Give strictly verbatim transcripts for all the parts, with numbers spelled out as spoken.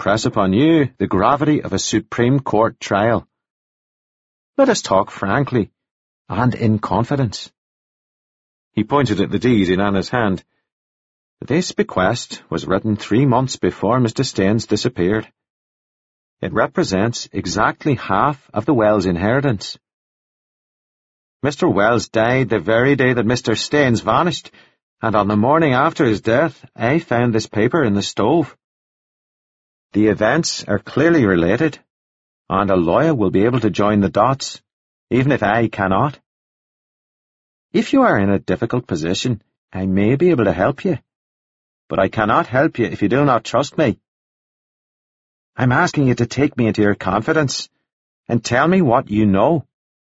impress upon you the gravity of a Supreme Court trial. Let us talk frankly, and in confidence." He pointed at the deed in Anna's hand. This bequest was written three months before Mister Staines disappeared. It represents exactly half of the Wells inheritance. Mister Wells died the very day that Mister Staines vanished, and on the morning after his death, I found this paper in the stove. The events are clearly related, and a lawyer will be able to join the dots, even if I cannot. If you are in a difficult position, I may be able to help you, but I cannot help you if you do not trust me. I'm asking you to take me into your confidence and tell me what you know."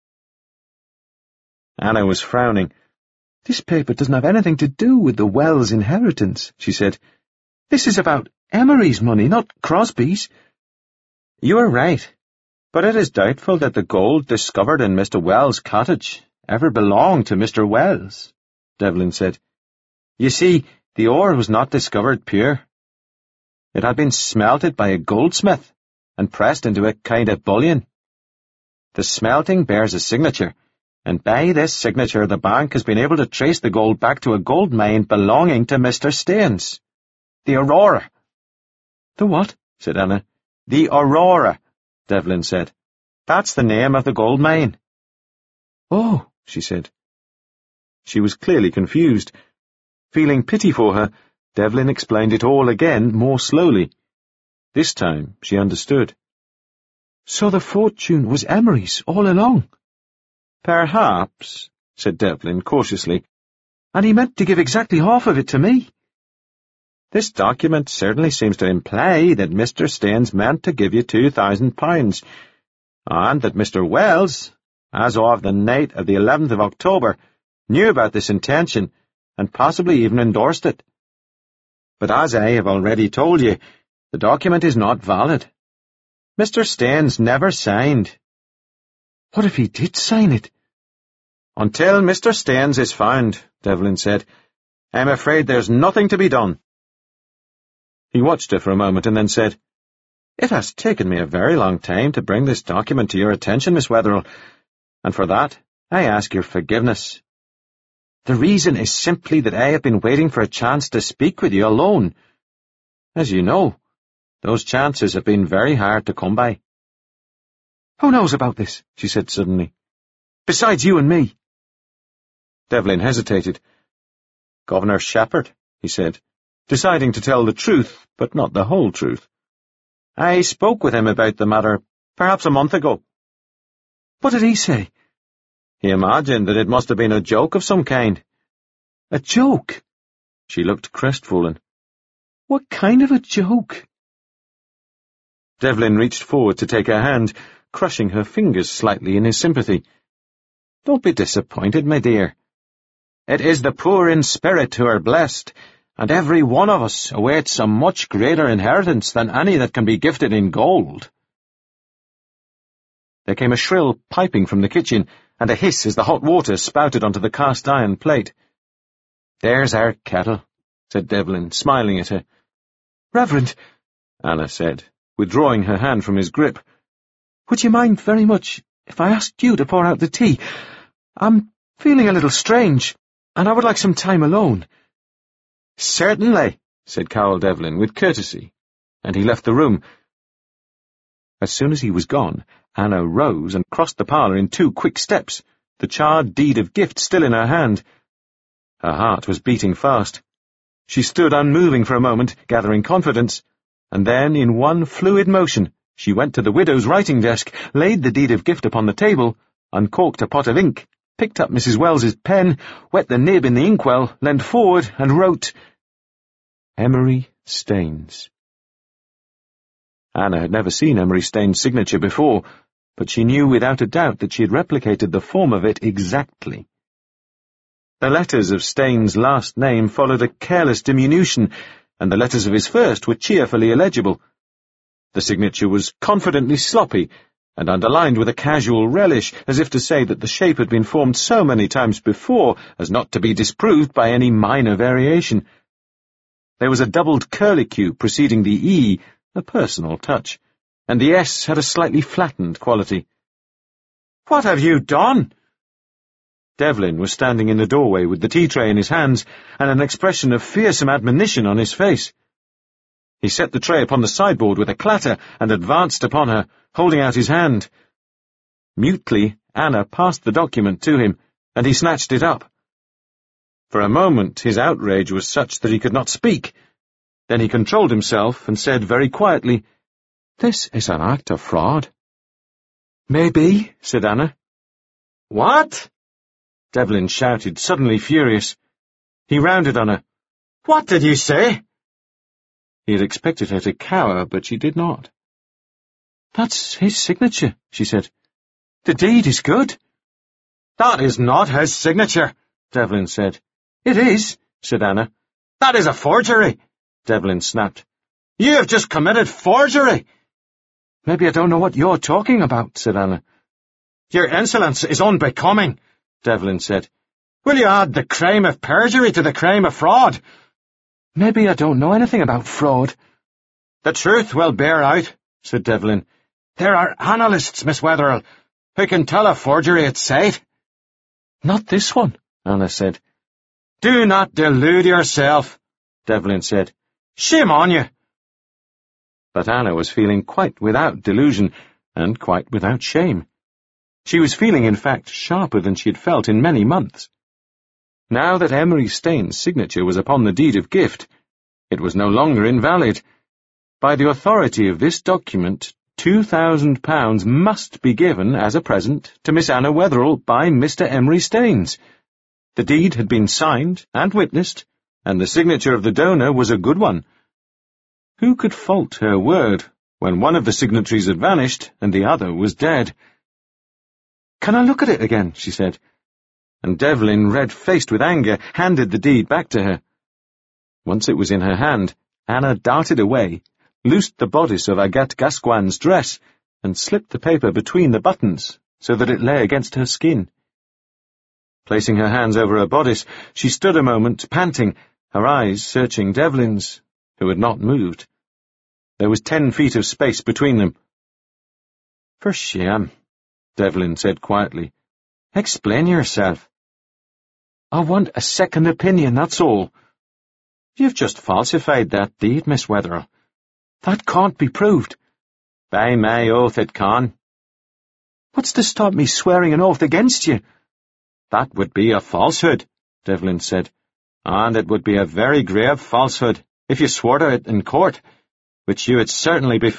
Anna was frowning. "This paper doesn't have anything to do with the Wells inheritance," she said. "This is about Emery's money, not Crosby's." "You are right, but it is doubtful that the gold discovered in Mister Wells' cottage ever belonged to Mister Wells," Devlin said. "You see, the ore was not discovered pure. It had been smelted by a goldsmith and pressed into a kind of bullion. The smelting bears a signature, and by this signature the bank has been able to trace the gold back to a gold mine belonging to Mister Staines. The Aurora." "The what?" said Anna. "The Aurora," Devlin said. "That's the name of the gold mine." "Oh," she said. She was clearly confused. Feeling pity for her, Devlin explained it all again, more slowly. This time she understood. "So the fortune was Emery's all along?" "Perhaps," said Devlin cautiously. "And he meant to give exactly half of it to me?" "This document certainly seems to imply that Mister Staines meant to give you two thousand pounds, and that Mister Wells, as of the night of the eleventh of October, knew about this intention and possibly even endorsed it. But as I have already told you, the document is not valid. Mister Staines never signed." "What if he did sign it?" "Until Mister Staines is found," Devlin said, "I'm afraid there's nothing to be done." He watched her for a moment and then said, "It has taken me a very long time to bring this document to your attention, Miss Wetherell, and for that I ask your forgiveness. The reason is simply that I have been waiting for a chance to speak with you alone. As you know, those chances have been very hard to come by." "Who knows about this?" she said suddenly. "Besides you and me." Devlin hesitated. "Governor Shepherd," he said, deciding to tell the truth, but not the whole truth. "I spoke with him about the matter perhaps a month ago." "What did he say?" "He imagined that it must have been a joke of some kind." "A joke?" She looked crestfallen. "What kind of a joke?" Devlin reached forward to take her hand, crushing her fingers slightly in his sympathy. "Don't be disappointed, my dear. It is the poor in spirit who are blessed, and every one of us awaits a much greater inheritance than any that can be gifted in gold." There came a shrill piping from the kitchen, and a hiss as the hot water spouted onto the cast-iron plate. "There's our kettle," said Devlin, smiling at her. "Reverend," Anna said, withdrawing her hand from his grip, "would you mind very much if I asked you to pour out the tea? I'm feeling a little strange, and I would like some time alone." "Certainly," said Carol Devlin with courtesy, and he left the room. As soon as he was gone, Anna rose and crossed the parlour in two quick steps, the charred deed of gift still in her hand. Her heart was beating fast. She stood unmoving for a moment, gathering confidence, and then, in one fluid motion, she went to the widow's writing desk, laid the deed of gift upon the table, uncorked a pot of ink, picked up Missus Wells's pen, wet the nib in the inkwell, leaned forward, and wrote, "Emery Staines." Anna had never seen Emery Staines' signature before, but she knew without a doubt that she had replicated the form of it exactly. The letters of Staines' last name followed a careless diminution, and the letters of his first were cheerfully illegible. The signature was confidently sloppy, and underlined with a casual relish, as if to say that the shape had been formed so many times before as not to be disproved by any minor variation. There was a doubled curlicue preceding the E, a personal touch, and the S had a slightly flattened quality. "What have you done?" Devlin was standing in the doorway with the tea tray in his hands and an expression of fearsome admonition on his face. He set the tray upon the sideboard with a clatter and advanced upon her, holding out his hand. Mutely, Anna passed the document to him, and he snatched it up. For a moment his outrage was such that he could not speak. Then he controlled himself and said very quietly, "This is an act of fraud." "Maybe," said Anna. "What?" Devlin shouted, suddenly furious. He rounded on her. "What did you say?" He had expected her to cower, but she did not. "That's his signature," she said. "The deed is good." "That is not his signature," Devlin said. "It is," said Anna. "That is a forgery," Devlin snapped. "You have just committed forgery." "Maybe I don't know what you're talking about," said Anna. "Your insolence is unbecoming," Devlin said. "Will you add the crime of perjury to the crime of fraud?" "Maybe I don't know anything about fraud." "The truth will bear out," said Devlin. "There are analysts, Miss Wetherell, who can tell a forgery at sight." "Not this one," Anna said. "Do not delude yourself," Devlin said. "Shame on you." But Anna was feeling quite without delusion, and quite without shame. She was feeling, in fact, sharper than she had felt in many months. Now that Emery Staines' signature was upon the deed of gift, it was no longer invalid. By the authority of this document, two thousand pounds must be given as a present to Miss Anna Wetherell by Mister Emery Staines. The deed had been signed and witnessed, and the signature of the donor was a good one. Who could fault her word when one of the signatories had vanished and the other was dead? "Can I look at it again?" she said, and Devlin, red-faced with anger, handed the deed back to her. Once it was in her hand, Anna darted away, loosed the bodice of Agathe Gascoigne's dress, and slipped the paper between the buttons so that it lay against her skin. Placing her hands over her bodice, she stood a moment, panting, her eyes searching Devlin's, who had not moved. There was ten feet of space between them. "For shame," Devlin said quietly. "Explain yourself." "I want a second opinion, that's all." "You've just falsified that deed, Miss Wetherell." "That can't be proved." "By my oath it can." "What's to stop me swearing an oath against you?" "That would be a falsehood," Devlin said, "and it would be a very grave falsehood if you swore to it in court, which you would certainly be